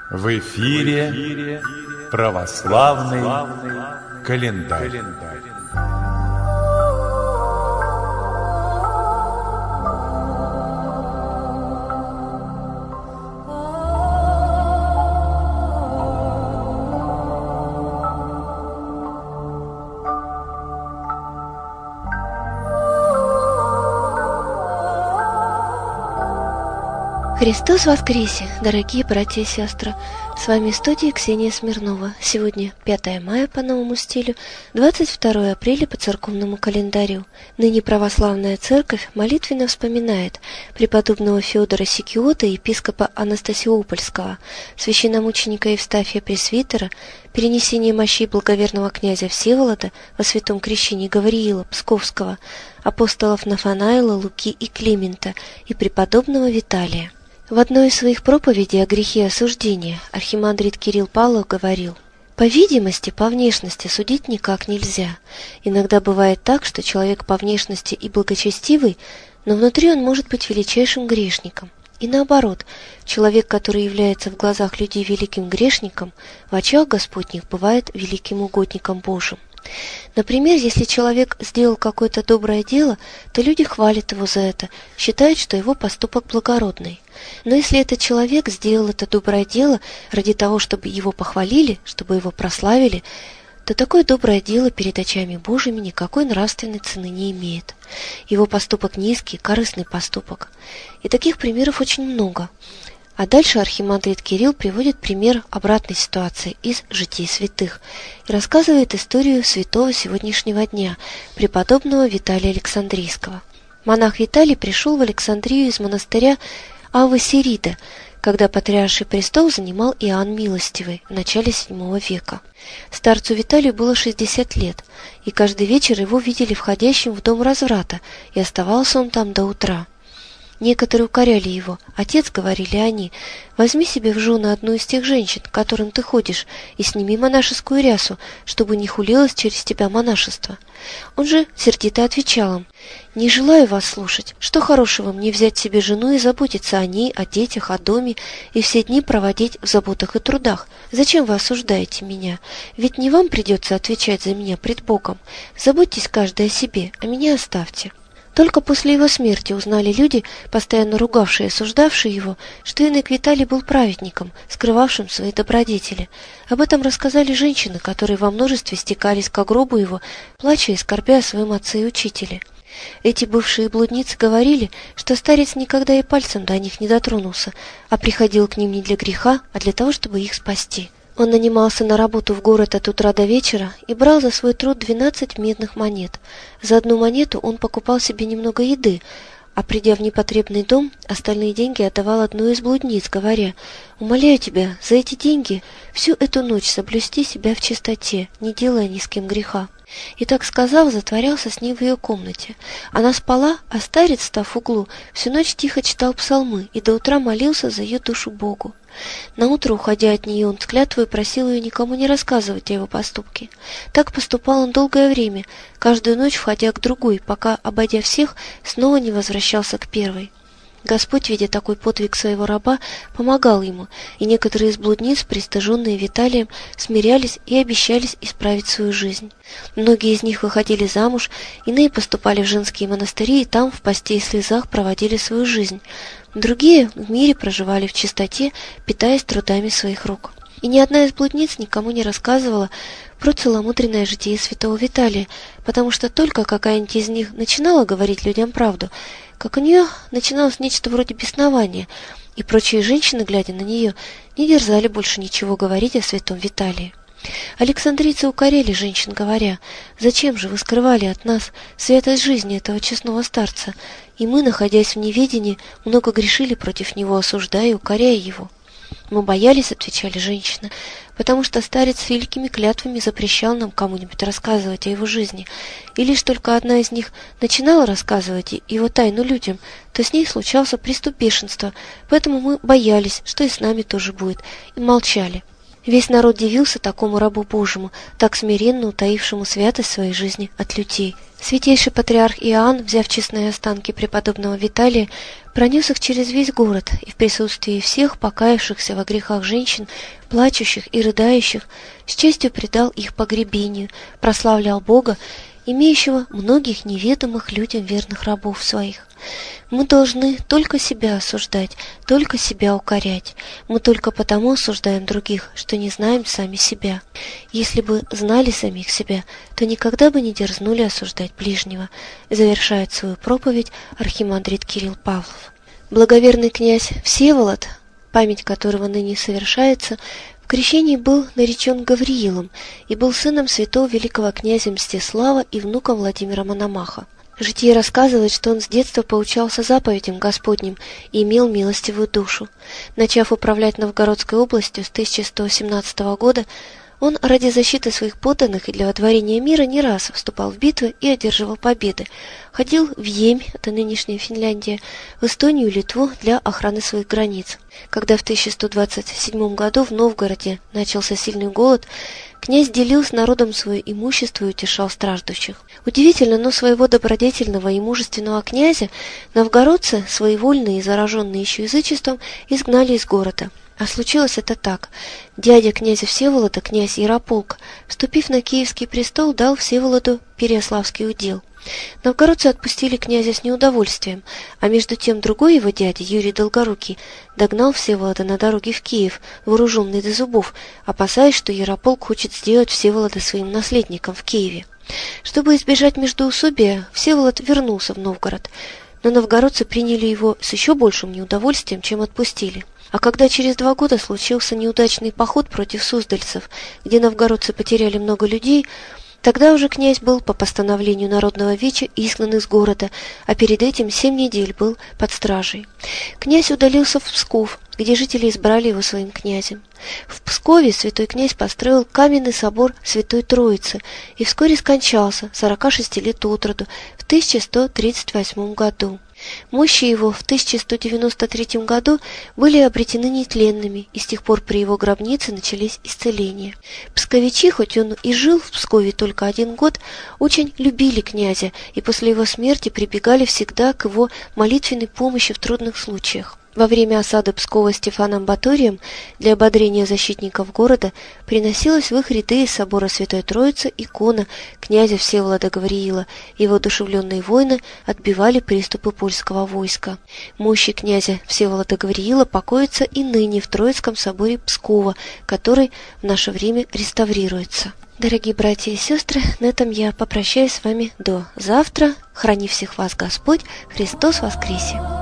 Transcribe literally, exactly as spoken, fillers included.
В эфире православный календарь. Христос воскресе, дорогие братья и сестры! С вами в студии Ксения Смирнова. Сегодня пятое мая по новому стилю, двадцать второе апреля по церковному календарю. Ныне православная церковь молитвенно вспоминает преподобного Феодора Сикиота, епископа Анастасиопольского, священномученика Евстафия Пресвитера, перенесение мощей благоверного князя Всеволода во святом крещении Гавриила Псковского, апостолов Нафанаила, Луки и Климента и преподобного Виталия. В одной из своих проповедей о грехе осуждения архимандрит Кирилл Павлов говорил: «По видимости, по внешности судить никак нельзя. Иногда бывает так, что человек по внешности и благочестивый, но внутри он может быть величайшим грешником. И наоборот, человек, который является в глазах людей великим грешником, в очах Господних бывает великим угодником Божьим. Например, если человек сделал какое-то доброе дело, то люди хвалят его за это, считают, что его поступок благородный. Но если этот человек сделал это доброе дело ради того, чтобы его похвалили, чтобы его прославили, то такое доброе дело перед очами Божьими никакой нравственной цены не имеет. Его поступок низкий, корыстный поступок. И таких примеров очень много. А дальше архимандрит Кирилл приводит пример обратной ситуации из житий святых и рассказывает историю святого сегодняшнего дня, преподобного Виталия Александрийского. Монах Виталий пришел в Александрию из монастыря Аввы-Сирида, когда патриарший престол занимал Иоанн Милостивый в начале седьмого века. Старцу Виталию было шестьдесят лет, и каждый вечер его видели входящим в дом разврата, и оставался он там до утра. Некоторые укоряли его. «Отец, — говорили они, — возьми себе в жены одну из тех женщин, к которым ты ходишь, и сними монашескую рясу, чтобы не хулилось через тебя монашество». Он же сердито отвечал им: «Не желаю вас слушать. Что хорошего мне взять себе жену и заботиться о ней, о детях, о доме, и все дни проводить в заботах и трудах? Зачем вы осуждаете меня? Ведь не вам придется отвечать за меня пред Богом. Заботьтесь каждый о себе, а меня оставьте». Только после его смерти узнали люди, постоянно ругавшие и осуждавшие его, что инок Виталий был праведником, скрывавшим свои добродетели. Об этом рассказали женщины, которые во множестве стекались к гробу его, плача и скорбя о своем отце и учителе. Эти бывшие блудницы говорили, что старец никогда и пальцем до них не дотронулся, а приходил к ним не для греха, а для того, чтобы их спасти. Он нанимался на работу в город от утра до вечера и брал за свой труд двенадцать медных монет. За одну монету он покупал себе немного еды, а придя в непотребный дом, остальные деньги отдавал одной из блудниц, говоря: «Умоляю тебя, за эти деньги всю эту ночь соблюсти себя в чистоте, не делая ни с кем греха». И так сказав, затворялся с ней в ее комнате. Она спала, а старец, став в углу, всю ночь тихо читал псалмы и до утра молился за ее душу Богу. Наутро, уходя от нее, он с клятвой просил ее никому не рассказывать о его поступке. Так поступал он долгое время, каждую ночь входя к другой, пока, обойдя всех, снова не возвращался к первой. Господь, видя такой подвиг своего раба, помогал ему, и некоторые из блудниц, пристыженные Виталием, смирялись и обещались исправить свою жизнь. Многие из них выходили замуж, иные поступали в женские монастыри и там в посте и слезах проводили свою жизнь. Другие в мире проживали в чистоте, питаясь трудами своих рук. И ни одна из блудниц никому не рассказывала про целомудренное житие святого Виталия, потому что только какая-нибудь из них начинала говорить людям правду, как у нее начиналось нечто вроде беснования, и прочие женщины, глядя на нее, не дерзали больше ничего говорить о святом Виталии. Александрийцы укоряли женщин, говоря: «Зачем же вы скрывали от нас святость жизни этого честного старца? И мы, находясь в неведении, много грешили против него, осуждая и укоряя его». «Мы боялись, — отвечали женщины, — потому что старец с великими клятвами запрещал нам кому-нибудь рассказывать о его жизни, и лишь только одна из них начинала рассказывать его тайну людям, то с ней случался приступ бешенства, поэтому мы боялись, что и с нами тоже будет, и молчали». Весь народ дивился такому рабу Божьему, так смиренно утаившему святость своей жизни от людей. Святейший патриарх Иоанн, взяв честные останки преподобного Виталия, пронес их через весь город и в присутствии всех покаявшихся во грехах женщин, плачущих и рыдающих, с честью предал их погребению, прославлял Бога, имеющего многих неведомых людям верных рабов своих. Мы должны только себя осуждать, только себя укорять. Мы только потому осуждаем других, что не знаем сами себя. Если бы знали самих себя, то никогда бы не дерзнули осуждать ближнего, завершает свою проповедь архимандрит Кирилл Павлов. Благоверный князь Всеволод, память которого ныне совершается, в крещении был наречен Гавриилом и был сыном святого великого князя Мстислава и внуком Владимира Мономаха. Житие рассказывает, что он с детства поучался заповедям Господним и имел милостивую душу. Начав управлять Новгородской областью с тысяча сто семнадцатого года, он ради защиты своих подданных и для водворения мира не раз вступал в битвы и одерживал победы. Ходил в Емь, это нынешняя Финляндия, в Эстонию и Литву для охраны своих границ. Когда в тысяча сто двадцать седьмом году в Новгороде начался сильный голод, князь делил с народом свое имущество и утешал страждущих. Удивительно, но своего добродетельного и мужественного князя новгородцы, своевольные и зараженные еще язычеством, изгнали из города. А случилось это так. Дядя князя Всеволода, князь Ярополк, вступив на Киевский престол, дал Всеволоду Переяславский удел. Новгородцы отпустили князя с неудовольствием, а между тем другой его дядя, Юрий Долгорукий, догнал Всеволода на дороге в Киев, вооруженный до зубов, опасаясь, что Ярополк хочет сделать Всеволода своим наследником в Киеве. Чтобы избежать междоусобия, Всеволод вернулся в Новгород, но новгородцы приняли его с еще большим неудовольствием, чем отпустили. А когда через два года случился неудачный поход против суздальцев, где новгородцы потеряли много людей, тогда уже князь был по постановлению Народного веча изгнан из города, а перед этим семь недель был под стражей. Князь удалился в Псков, где жители избрали его своим князем. В Пскове святой князь построил каменный собор Святой Троицы и вскоре скончался, сорока шести лет от роду, в тысяча сто тридцать восьмом году. Мощи его в тысяча сто девяносто третьем году были обретены нетленными, и с тех пор при его гробнице начались исцеления. Псковичи, хоть он и жил в Пскове только один год, очень любили князя и после его смерти прибегали всегда к его молитвенной помощи в трудных случаях. Во время осады Пскова Стефаном Баторием для ободрения защитников города приносилась в их ряды из собора Святой Троицы икона князя Всеволода Гавриила, и воодушевленные воины отбивали приступы польского войска. Мощи князя Всеволода Гавриила покоятся и ныне в Троицком соборе Пскова, который в наше время реставрируется. Дорогие братья и сестры, на этом я попрощаюсь с вами до завтра. Храни всех вас Господь, Христос воскресе!